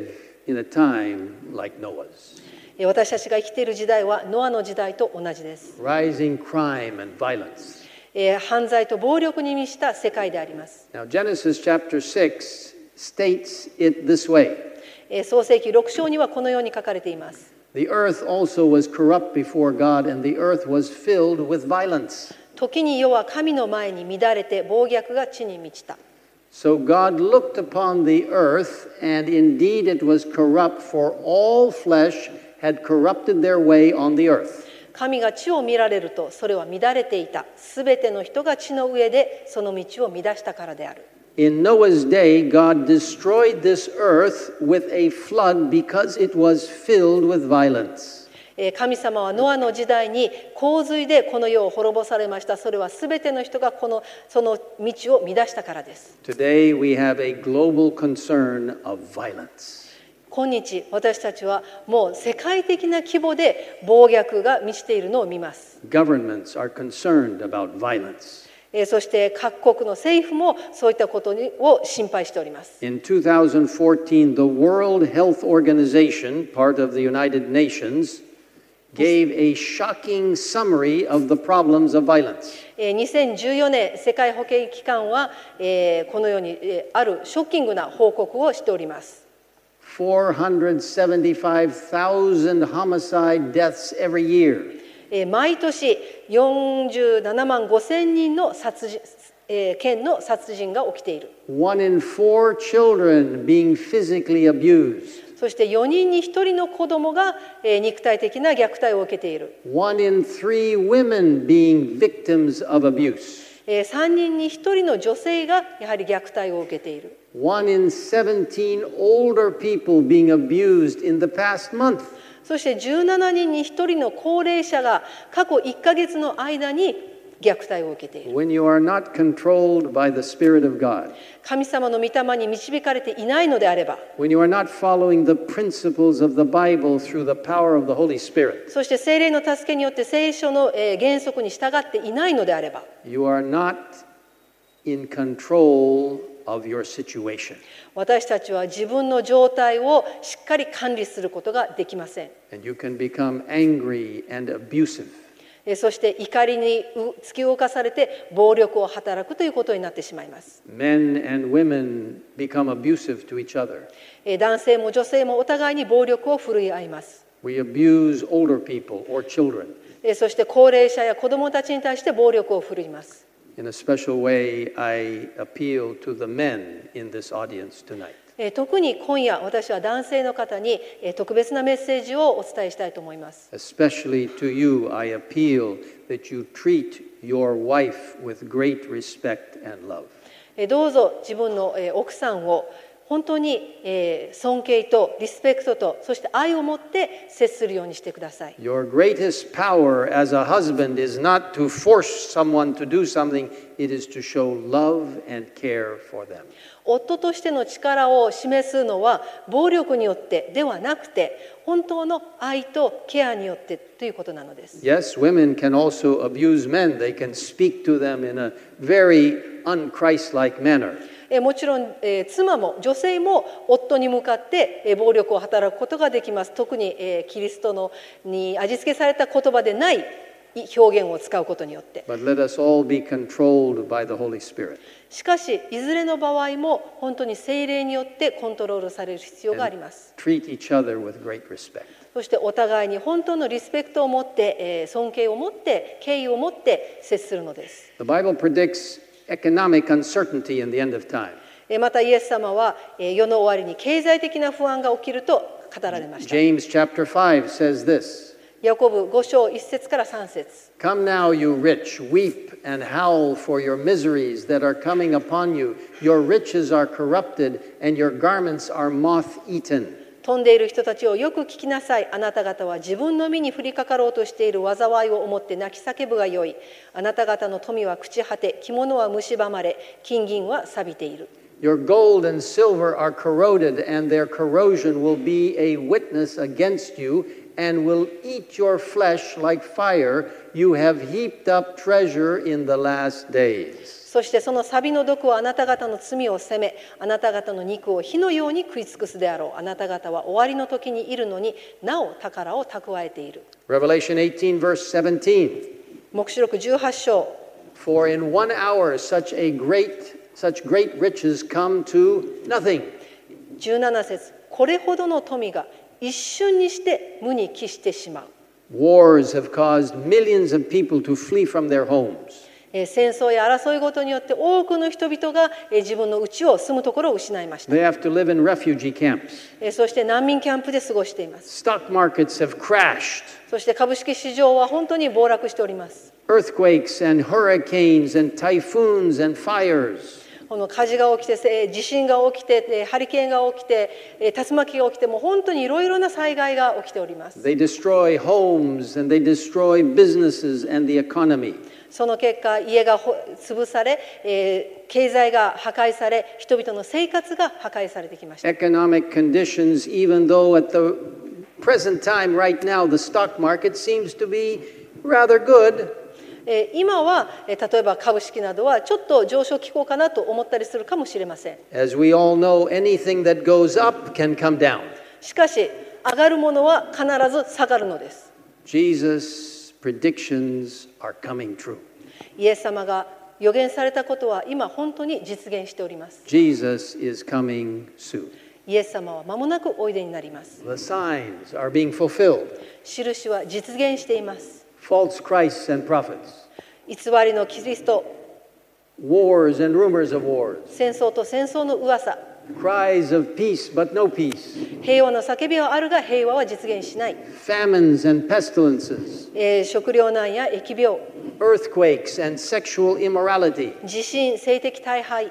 in a time like Noah's.
私たちが生きている時代はノアの時代と同じです。
Rising crime and violence.
犯罪と暴力に満ちた世界であります。
Now, Genesis chapter six states it this way.
創世記ろく章にはこのように書かれています。
The earth also was corrupt before God, and the earth was filled with violence.
時に世は神の前に乱れて暴虐が地に満ちた。
So God looked upon the earth, and indeed it was corrupt, for all flesh had corrupted their way on the earth.
神が地を見られると、それは乱れていた。すべての人が地の上でその道を乱したからである。
In Noah's day, God destroyed this earth with a flood because it was filled with violence.
神様はノアの時代に洪水でこの世を滅ぼされました。それはすべての人がこのその道を乱したからです。
Today we have a global concern of violence.
今日私たちはもう世界的な規模で暴虐が満ちているのを見ます。
Governments are concerned about violence.
そして各国の政府もそういったことを心配しております。
In two thousand fourteen, the World Health Organization, part of the United Nations, gave a shocking summary of the problems of violence.
にせんじゅうよねん世界保健機関はこのようにあるショッキングな報告をしております。
four hundred seventy-five thousand homicide deaths every year.
毎年よんじゅうななまんごせんにんの殺人、件の殺人が起きている。
One in four children being physically abused.
そしてよにんにひとりの子供が肉体的な虐待を受けている。
One in three women being victims of abuse.
さんにんにひとりの女性がやはり虐待を受けている。
One in seventeen older people being abused in the past month.
そしてじゅうななにんにひとりの高齢者が過去いっかげつの間に虐待を受けている。
When you are not controlled by the Spirit of God,
神様の御霊に導かれていないのであれば、
when you are not following the principles of the Bible through the power of the Holy Spirit,
そして聖霊の助けによって聖書の原則に従っていないのであれば、
you are not in control of your situation.
私たちは自分の状態をしっかり管理することができません。
And you can become angry and abusive.
そして怒りに突き動かされて暴力を働くということになってしまいます。
Men and women become abusive to each other.
男性も女性もお互いに暴力を振るい合います。
We abuse older people or children.
そして高齢者や子どもたちに対して暴力を振るいます。
In a special way, I appeal to the men in this audience tonight.
特に今夜私は男性の方に特別なメッセージをお伝えしたいと思います。
Especially to you, I appeal that you treat your wife with great respect and love.
どうぞ自分の奥さんを本当に尊敬とリスペクトとそして愛を持って接するようにしてください。
Your greatest power as a husband is not to force someone to do something, it is to show love and care for them.
夫としての力を示すのは暴力によってではなくて本当の愛とケアによってということなのです。
Yes, women can also abuse men. They can speak to them in a very un-Christ-like manner.
もちろん、えー、妻も女性も夫に向かって、えー、暴力を働くことができます。特に、えー、キリストのに味付けされた言葉でない表現を使うことによって。
But let us all be controlled by the Holy Spirit.
しかしいずれの場合も本当に聖霊によってコントロールされる必要があります。
Treat each other with great respect.
そしてお互いに本当のリスペクトを持って、えー、尊敬を持って敬意を持って接するのです。
The Bible predicts economic uncertainty in the end of time.
またイエス様は世の終わりに経済的な不安が起きると語られました。
James chapter five says this.
ヤコブご章いっ節からさん節。
Come now, you rich, weep and howl for your miseries that are coming upon you. Your riches are corrupted, and your garments are moth-eaten.
飛んでいる人たちをよく聞きなさい。あなた方は自分の身に降りかかろうとしている災いを思って泣き叫ぶがよい。あなた方の富は朽ち果て、着物は蝕まれ、金銀は錆びている。
Your gold and silver are corroded, and their corrosion will be a witness against you, and will eat your flesh like fire. You have heaped up treasure in the last days.
そしてその錆の毒はあなた方の罪を責め、あなた方の肉を火のように食い尽くすであろう。あなた方は終わりの時にいるのになお宝を蓄えている。
Revelation eighteen, verse seventeen.
黙示録じゅうはち章。
For in one hour such a great, such great riches come to nothing.
じゅうなな節。これほどの富が一瞬にして無に帰してしまう。
Wars have caused millions of people to flee from their homes.
戦争や争いごとによって多くの人々が自分の家を住むところを失いました。
They have to live in refugee camps.
そして難民キャンプで過ごしています。
Stock markets have crashed.
そして株式市場は本当に暴落しております。
Earthquakes and hurricanes and typhoons and fires.
この火事が起きて、地震が起きて、ハリケーンが起きて、竜巻が起きて、もう本当にいろいろな災害が起きております。
They destroy homes and they destroy businesses and the economy.
その結果、家が潰され、えー、経済が破壊され、人々の生活が破壊されてきました。
Economic conditions, even though at the present time right now the stock market seems to be rather good.
今は例えば株式などはちょっと上昇気候かなと思ったりするかもしれません。
As we all know, anything that goes up can come down.
しかし上がるものは必ず下がるのです。
Jesus' predictions are coming true.
イエス様が予言されたことは今本当に実現しております。
Jesus is coming soon.
イエス様は間もなくおいでになります。
The signs are being fulfilled.
印は実現しています。
False Christs and prophets.
偽りのキリスト、
Wars and rumors of wars.
戦争と戦争の噂、
Cries of peace but no peace.
平和の叫びはあるが平和は実現しない。
Famines and pestilences.
えー、食糧難や疫病、
Earthquakes and sexual immorality.
地震、性的大敗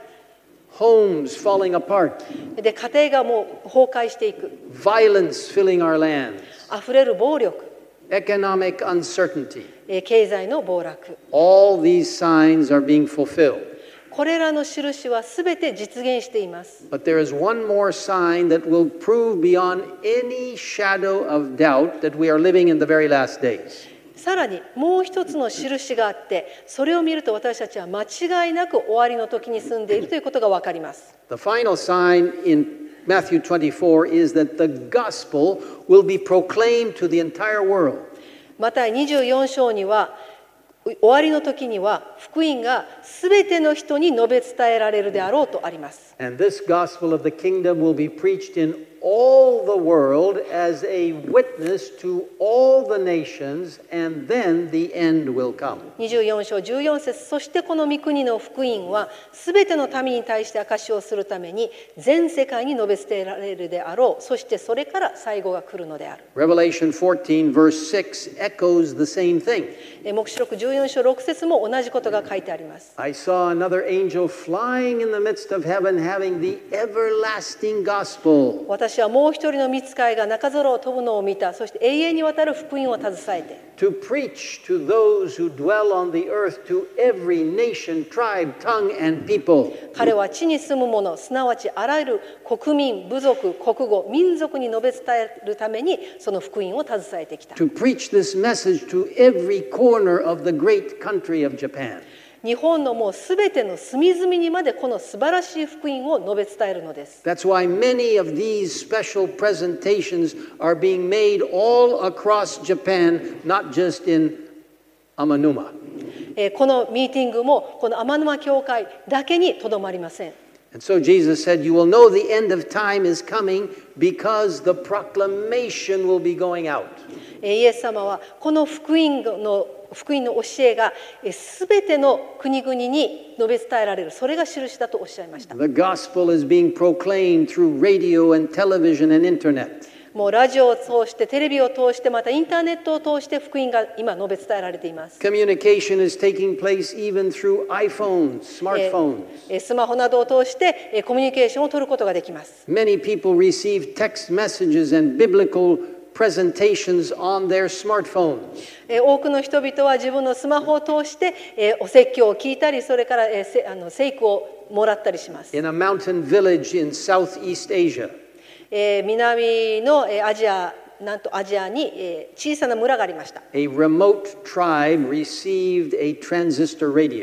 Homes falling apart.
で、家庭がもう崩壊していく。
Violence filling our lands.
あふれる暴力、
Economic uncertainty.
えー、経済の暴落。
All these signs are being fulfilled.
これらの印はすべて実現しています。
But there is one more sign that will prove beyond any shadow of doubt that we are living in the very last days.
さらにもう一つの印があって、それを見ると私たちは間違いなく終わりの時に住んでいるということがわかります。
The final sign in Matthew twenty-four is that the gospel will be proclaimed to the entire world.
またにじゅうよん章には終わりの時には福音がすべての人に述べ伝えられるであろうとあります。
And this gospel of the kingdom will be preached in all the world as a witness to all the nations, and then the end will come.
にじゅうよん章じゅうよん節、そしてこの御国の福音はすべての民に対して証しをするために全世界に述べ伝えられるであろう。そしてそれから最後が来るのである。
Revelation fourteen verse six echoes the same thing.
黙示録じゅうよん章ろく節も同じことが書いてあります。
I saw another angel flying in the midst of heaven, having the everlasting gospel.
私はもう一人の御使いが中空を飛ぶのを見た。そして永遠にわたる福音を携えて、
To preach to those who dwell on the earth, to every nation, tribe, tongue, and people.
彼は地に住む者、すなわちあらゆる国民、部族、国語、民族に述べ伝えるためにその福音を携えてきた。
To preach this message to every corner of the great country of Japan.
日本のもうすべての隅々にまでこの素晴らしい福音を述べ伝えるのです。
That's why many of these special presentations are being made all across Japan, not just in Amanuma.
えーこのミーティングもこの天沼教会だけにとどまりません。
And so Jesus said, you will know the end of time is coming because the proclamation will be going out.
えーイエス様はこの福音の福音の教えがすべての国々に述べ伝えられる、それが印だとおっしゃいました。
The gospel is being proclaimed through radio and television and internet.
もうラジオを通してテレビを通してまたインターネットを通して福音が今述べ伝えられています。
Communication is taking place even through iPhones,
え
smartphones.
ースマホなどを通してえーコミュニケーションを取ることができます。
Many people receive text messages and biblical presentations on their smartphones.
えー多くの人々は自分のスマホを通してえーお説教を聞いたり、それからえーせあの聖句をもらったりします。
In a mountain village in Southeast Asia,
えー南のえーアジア、なんとアジアにえー小さな村がありました。
a remote tribe received a transistor radio.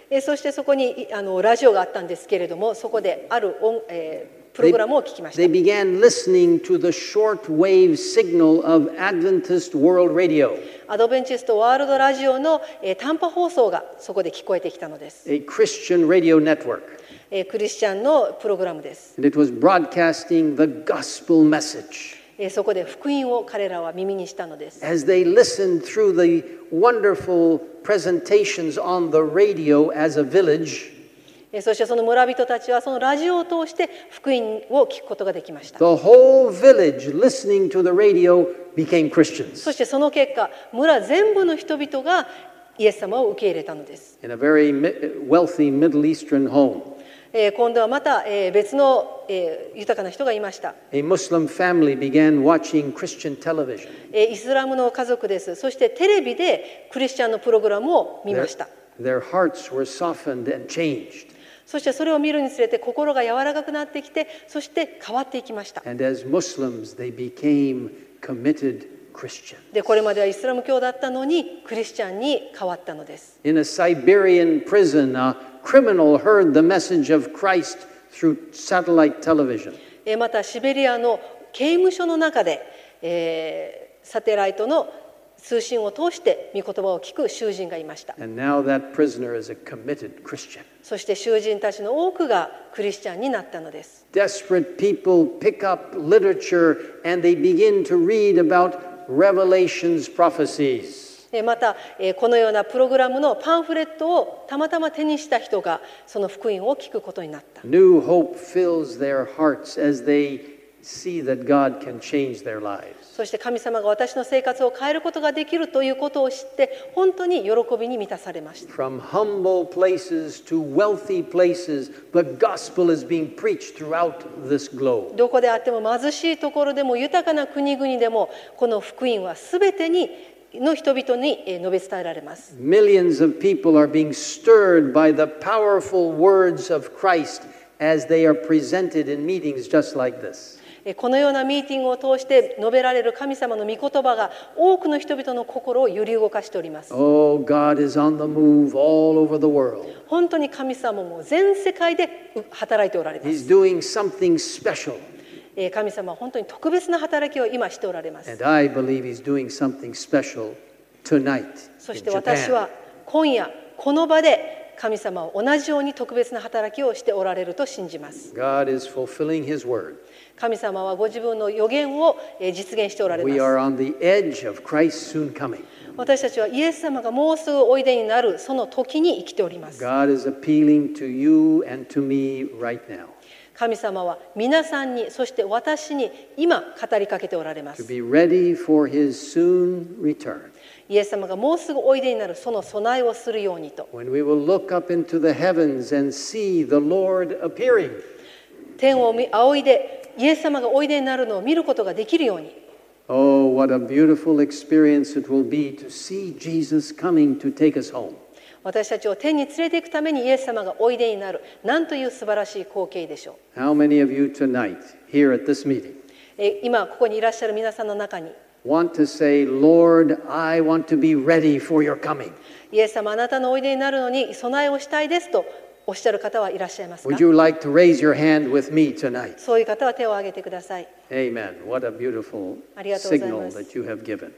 えー、そしてそこにあのラジオがあったんですけれども、そこである音、えープログラムを聞きました。
They, they began listening to the shortwave signal of Adventist World Radio.
アドベンチストワールドラジオの、えー、短波放送がそこで聞こえてきたのです。
A Christian radio network.
えー、クリスチャンのプログラムです。
And it was broadcasting the gospel message.
えー、そこで福音を彼らは耳にしたのです。
As they listened through the wonderful presentations on the radio as a village,
そしてその村人たちはそのラジオを通して福音を聞くことができました。
the whole village listening to the radio became Christians.
そしてその結果、村全部の人々がイエス様を受け入れたのです。
In a very wealthy Middle Eastern home,
えー、今度はまた、えー、別の、えー、豊かな人がいました。
a Muslim family began watching Christian television.
えー、イスラムの家族です。そしてテレビでクリスチャンのプログラムを見ました。
Their, their hearts were softened and changed.
そしてそれを見るにつれて心が柔らかくなってきて、そして変わっていきました。
And as Muslims, they became committed Christians.
で、これまではイスラム教だったのにクリスチャンに変わったのです。
In a Siberian prison, a criminal heard the message of Christ through satellite television.
えー、またシベリアの刑務所の中で、えー、サテライトの通信を通して御言葉を聞く囚人がいました。
And now that prisoner is a committed Christian.
そして囚人たちの多くがクリスチャンになったのです。
Desperate people pick up literature and they begin to read about Revelation's prophecies.
またこのようなプログラムのパンフレットをたまたま手にした人がその福音を聞くことになった。
New hope fills their hearts as they see that God can change their lives.
そして神様が私の生活を変えることができるということを知って本当に喜びに満たされました。
From humble places to wealthy places, the gospel is being preached throughout this globe.
どこであっても貧しいところでも豊かな国々でもこの福音はすべてにの人々に述べ伝えられます。
Millions of people are being stirred by the powerful words of Christ as they are presented in meetings just like this.
このようなミーティングを通して述べられる神様の御言葉が多くの人々の心を揺り動かしております。
Oh, God is on the move all over the world.
本当に神様も全世界で働いておられます。
He's doing something special.
神様は本当に特別な働きを今しておられます。
And I believe He's doing something special tonight
そし
in
て私は
Japan.
今夜この場で神様は同じように特別な働きをしておられると信じます。
God is fulfilling His word.
神様はご自分の予言を実現しておられます。
We are on the edge of Christ's soon coming.
私たちはイエス様がもうすぐおいでになるその時に生きております。
God is appealing to you and to me right now.
神様は皆さんにそして私に今語りかけておられま
To
す。
be ready for His soon return.
イエス様がもうすぐおいでになるその備えをするようにと。
When we will look up into the heavens and see the Lord appearing.
天を仰いでイエス様がおいでになるのを見ることができるように。
Oh, what a beautiful experience it will be to see Jesus coming to take us home.
私たちを天に連れて行くためにイエス様がおいでになる。なんという素晴らしい光景でしょう。
How many of you tonight here at this meeting
え今ここにいらっしゃる皆さんの中に
want to say, Lord, I want to be ready for your coming?
イエス様あなたのおいでになるのに備えをしたいですとおっしゃる方はいらっしゃいますか？
Would you like to raise your hand with me tonight?
そういう方は手を挙げてください。
Amen. What a beautiful
ありがとうございます。
signal that you have given.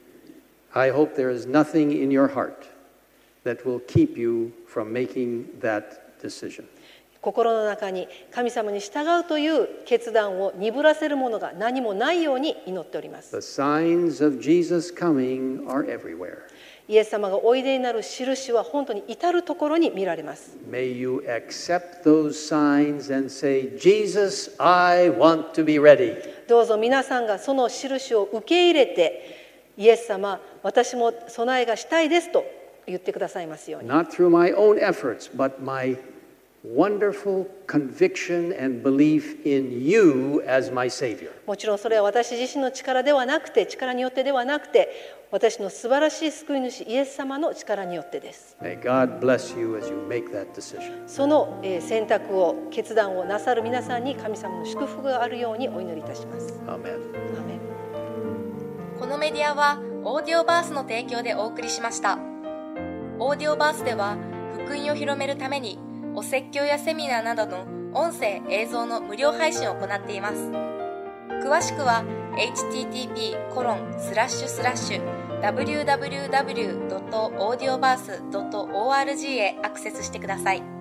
I hope there is nothing in your heart that will keep you from making that decision.
心の中に神様に従うという決断を鈍らせるものが何もないように祈っております。
The signs of Jesus coming are everywhere.
イエス様がおいでになる印は本当に至るところに見られます。
May you accept those signs and say, Jesus, I want to be ready.
どうぞ皆さんがその印を受け入れて、イエス様、私も備えがしたいですと言ってくださいますように。
Not through my own efforts, but my wonderful conviction and belief in you as my Savior.
もちろんそれは私自身の力ではなくて、力によってではなくて、私の素晴らしい救い主イエス様の力によってです。
May God bless you as you make that decision.
その選択を、決断をなさる皆さんに神様の祝福があるようにお祈りいたします。
Amen.
アーメン。
このメディアはオーディオバースの提供でお送りしました。オーディオバースでは福福音を広めるためにお説教やセミナーなどの音声映像の無料配信を行っています。詳しくは エイチティーティーピーコロンスラッシュスラッシュダブリューダブリューダブリュードットオーディオバースドットオーアールジー へアクセスしてください。